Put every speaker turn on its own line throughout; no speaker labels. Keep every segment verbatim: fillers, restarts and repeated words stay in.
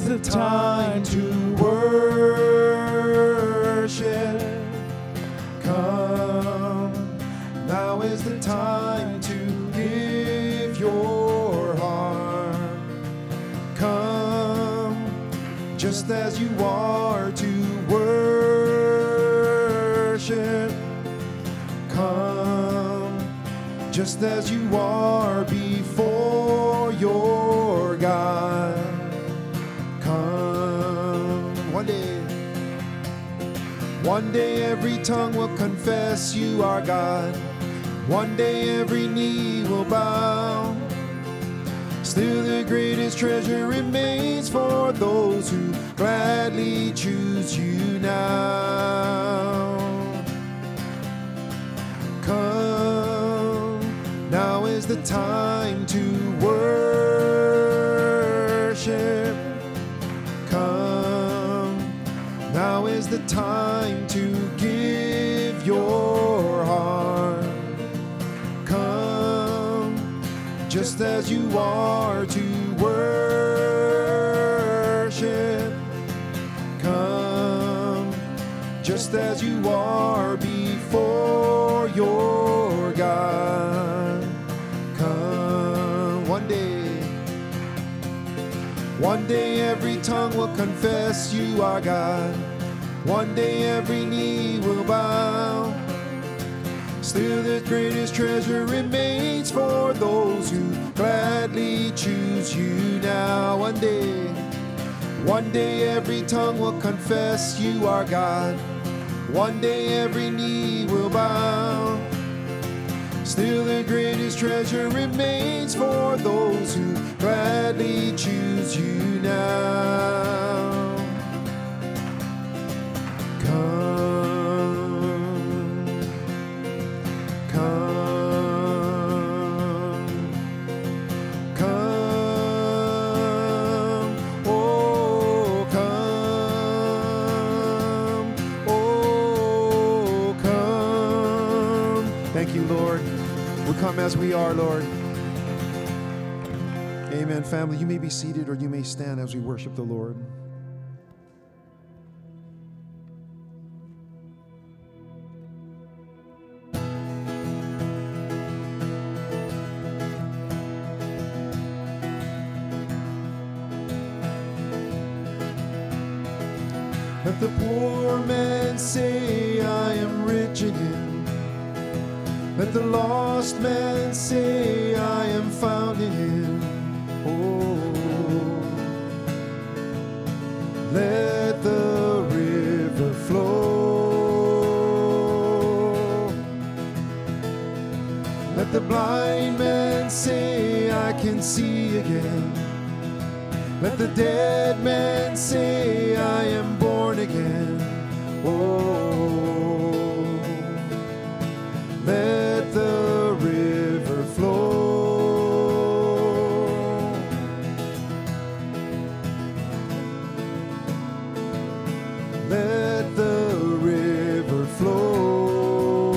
the time to worship. Come, now is the time to give your heart. Come, just as you are to worship. Come, just as you are before your God. Come, one day, one day every tongue will confess you are God. One day every knee will bow. Still the greatest treasure remains for those who gladly choose you now. Come, now is the time to worship. Come, now is the time to give your heart. Come, just as you are to worship. Come, just as you are before your God. Come, one day, one day every tongue will confess you are God. One day every knee will bow. Still the greatest treasure remains for those who gladly choose you now. One day, one day every tongue will confess you are God. One day every knee will bow. Still the greatest treasure remains for those who gladly choose you now. Come, come, come, oh come, oh come. Thank you, Lord. We come as we are, Lord. Amen, family. You may be seated or you may stand as we worship the Lord. Let the poor man say, I am rich in him. Let the lost man say, I am found in him. Oh, let the river flow. Let the blind man say, I can see again. Let the dead man say, I am born again. Oh, let the river flow. Let the river flow.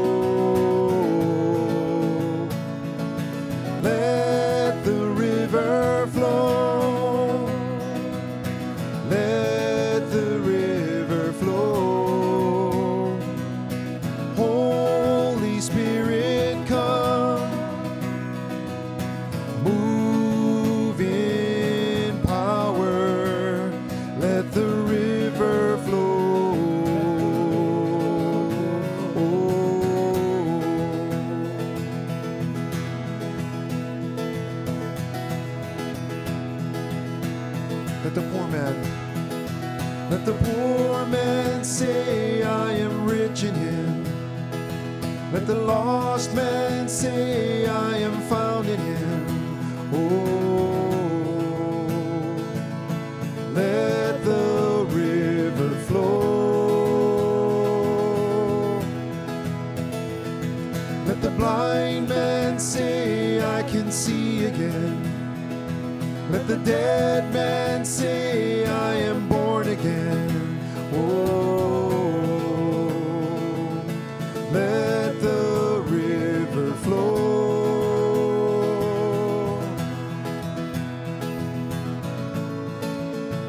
Let the river flow. Let the river flow. Holy Spirit, come. Move in power. Let the river flow. Let the poor man, let the poor man say, I am rich in him. Let the lost man say, I am found in him. Oh, let the river flow. Let the blind man say, I can see again. Let the dead man say, I am born again. Oh, let the river flow.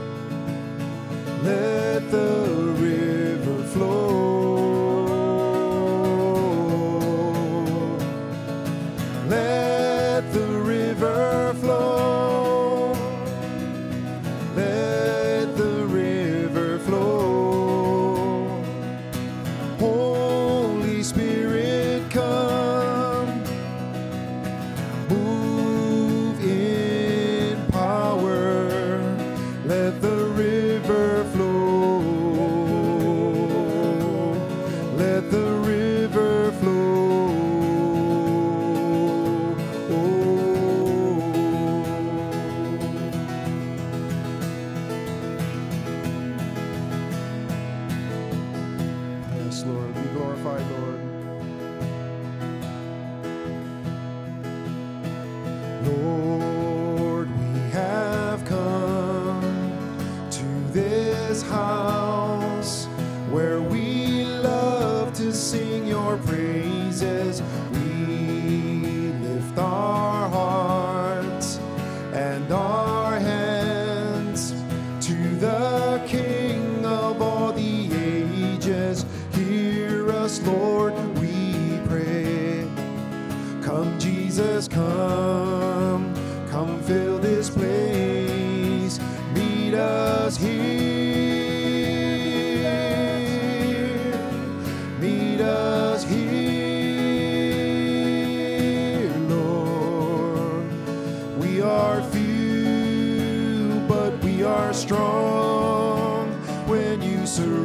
Yes, Lord. Be glorified, Lord. Lord, we have come to this house where we love to sing your praises. We lift our hearts and our hands to the King of all the ages. Hear us, Lord, we pray. Come, Jesus, come. Come fill this place. Meet us here. Meet us here, Lord. We are few, but we are strong when you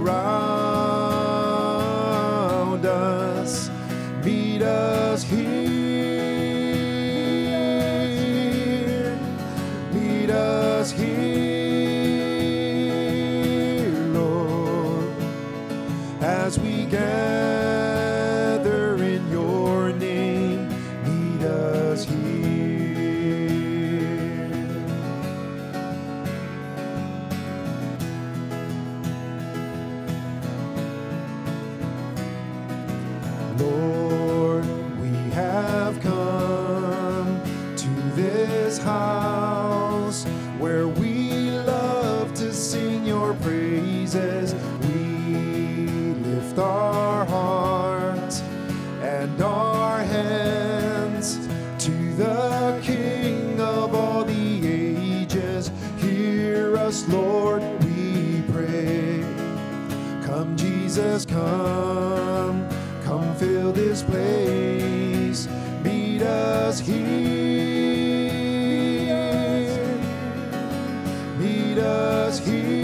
surround us. Meet us here. Meet us here, Lord, as we gather in your name. Meet us here. Lord, we have come to this house where we love to sing your praises. We lift our hearts and our hands to the King of all the ages. Hear us, Lord, we pray. Come, Jesus, come. Come fill this place. Meet us here. Meet us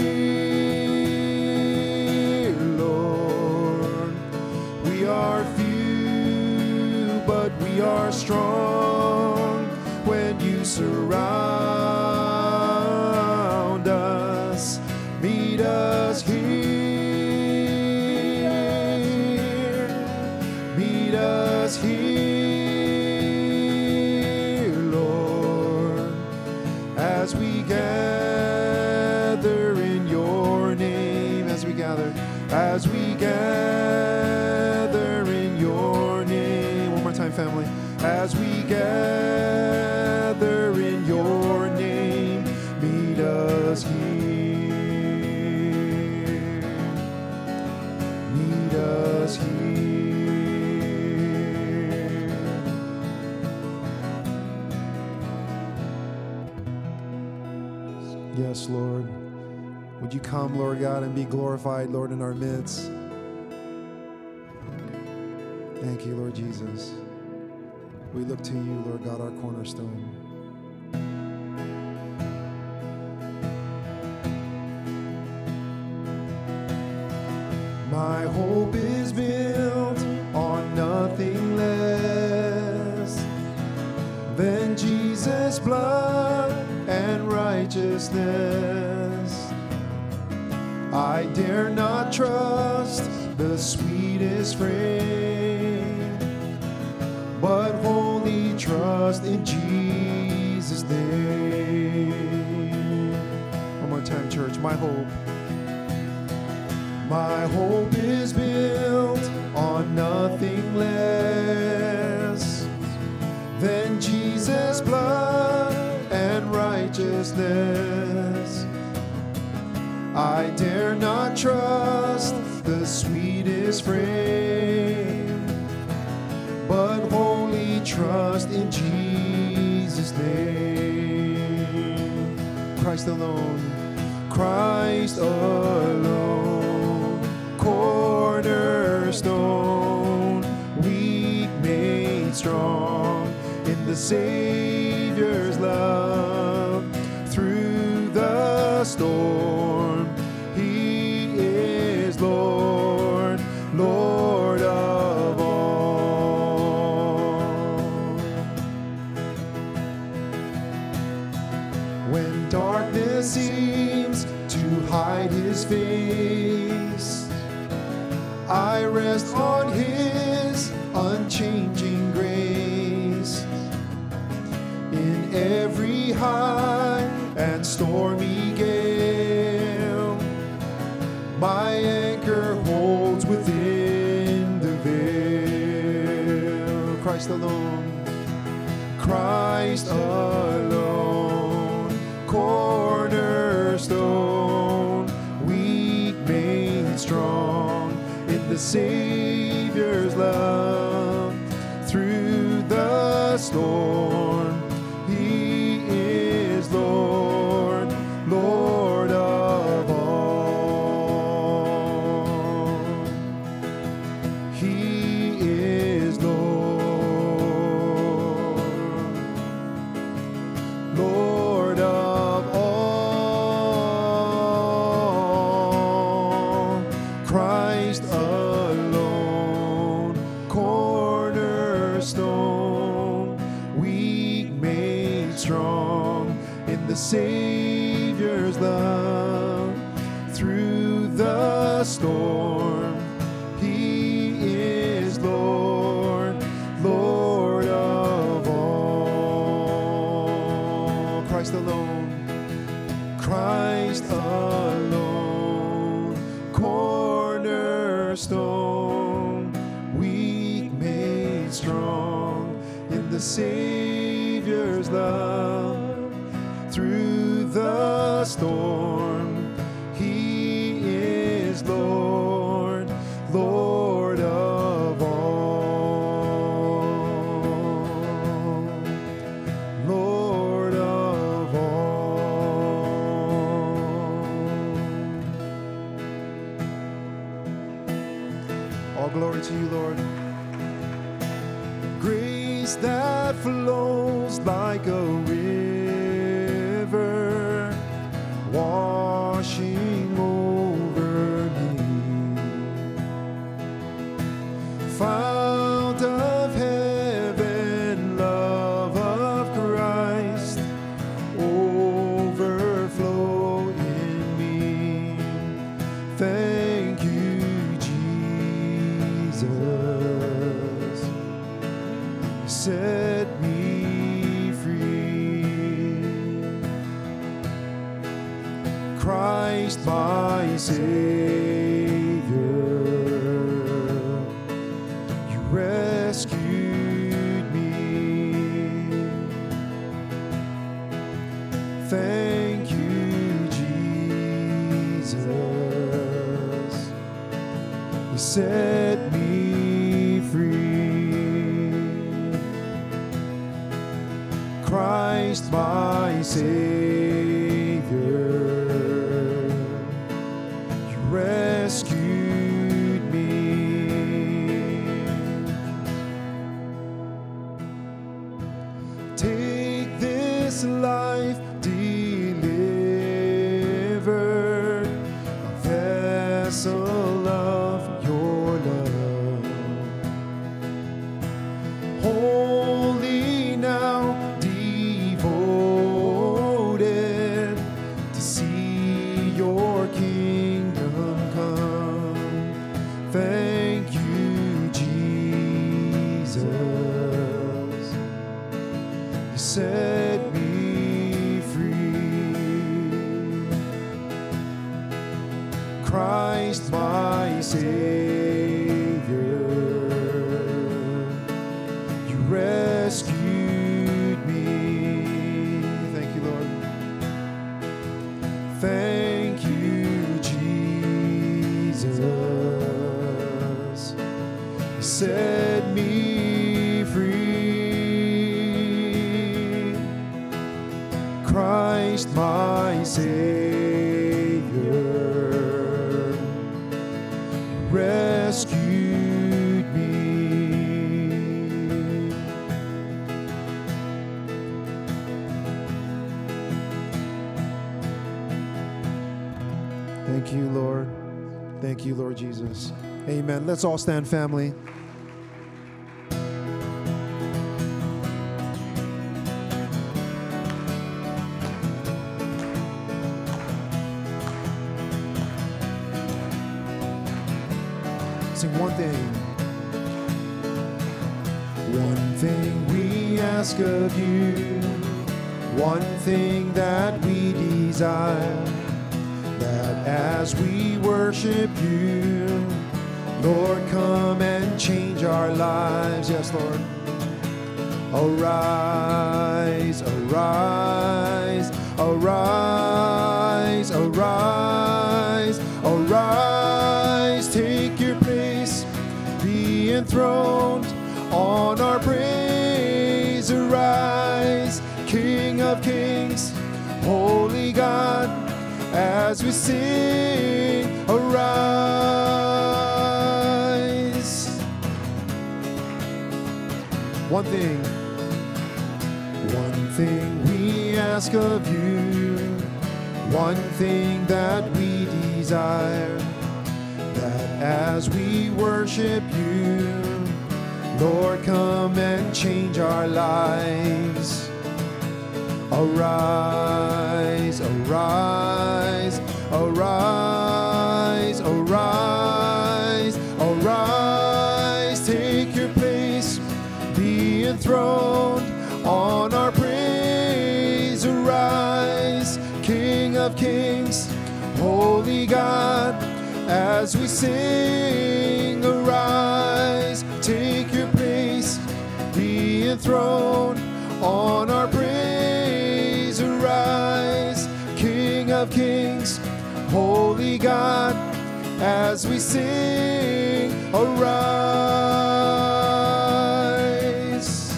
here, Lord. We are few, but we are strong when you surround us. Meet us here. Meet us here, Lord, as we gather in your name. As we gather, as we gather in your name. One more time, family. As we gather in your name, meet us here. Meet us here. Yes, Lord. Would you come, Lord God, and be glorified, Lord, in our midst? Thank you, Lord Jesus. We look to you, Lord God, our cornerstone. My hope is built on nothing less than Jesus' blood and righteousness. I dare not trust the sweetest frame, but wholly trust in Jesus' name. One more time, church. My hope. My hope is built on nothing less than Jesus' blood and righteousness. I dare not trust the sweetest frame, but wholly trust in Jesus' name. Christ alone, Christ alone, cornerstone, weak made strong in the Savior's love. Through the storm, He is Lord, Lord of all. When darkness seems to hide His face, I rest on His unchanging grace. In every high and stormy gale, my anchor holds within the veil. Christ alone, Christ alone, cornerstone, weak made strong in the Savior's love. Through the storm, He is Lord, Lord of all. He is Lord, Lord of all. Christ alone, cornerstone, weak made strong in the Savior's love. Through the storm, He is Lord, Lord of all. Christ alone, Christ alone, cornerstone, weak made strong in the Savior's love. Through the storm, He is Lord, Lord of all, Lord of all. All glory to you, Lord. Grace that flows like a river, washing over me. Fount of heaven, love of Christ, overflow in me. Thank you, Jesus. Set me free. Christ my Savior, you rescued me. Thank you, Jesus. You set me free. Christ my Savior, you rescued me. Take this life delivered, a vessel of your love. Holy now, devoted to see your kingdom come. Thank you, Jesus. You set me free. Christ my Savior, you rescued me. Thank you, Lord. Thank you, Jesus. You set me free. Christ my Savior, rescued me. Thank you, Lord. Thank you, Lord Jesus. Amen. Let's all stand, family. sing one thing. One thing we ask of you, one thing that we desire, that as we worship you, Lord, come and change our lives. Yes, Lord. Arise, arise, arise, arise, arise. Take your place, be enthroned on our praise. Arise, King of kings, holy God, as we sing, arise. One thing, one thing we ask of you, one thing that we desire, that as we worship you, Lord, come and change our lives. Arise, arise, arise, arise, arise. Take your place, be enthroned on our praise. Arise, King of kings, holy God, as we sing. Arise, take your place, be enthroned on our praise. Arise, King of kings, holy God, as we sing. Arise.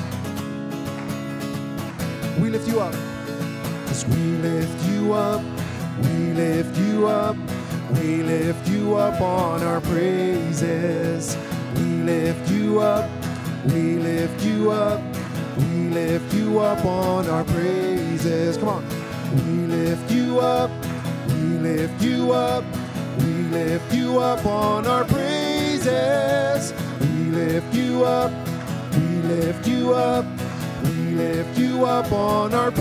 We lift you up, 'cause we lift you up, we lift you up, we lift you up on our praises. We lift you up, we lift you up, we lift you up on our praises. Come on. We lift you up, we lift you up, we lift you up on our praises. We lift you up, we lift you up, we lift you up on our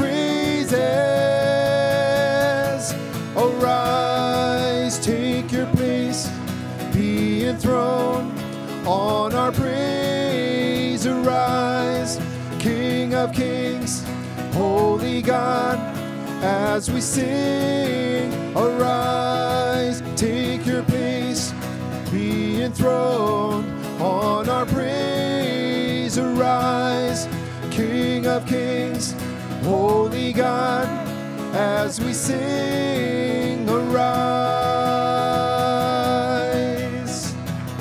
praises. Arise, take your place, be enthroned on our praise. Arise, King of kings, holy God, as we sing. Arise, take your place, be enthroned on our praise. Arise, King of kings, holy God, as we sing. Arise,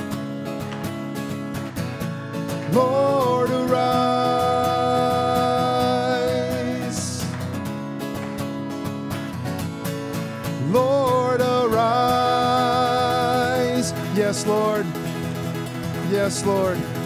Lord, arise. Lord, arise. Yes, Lord. Yes, Lord.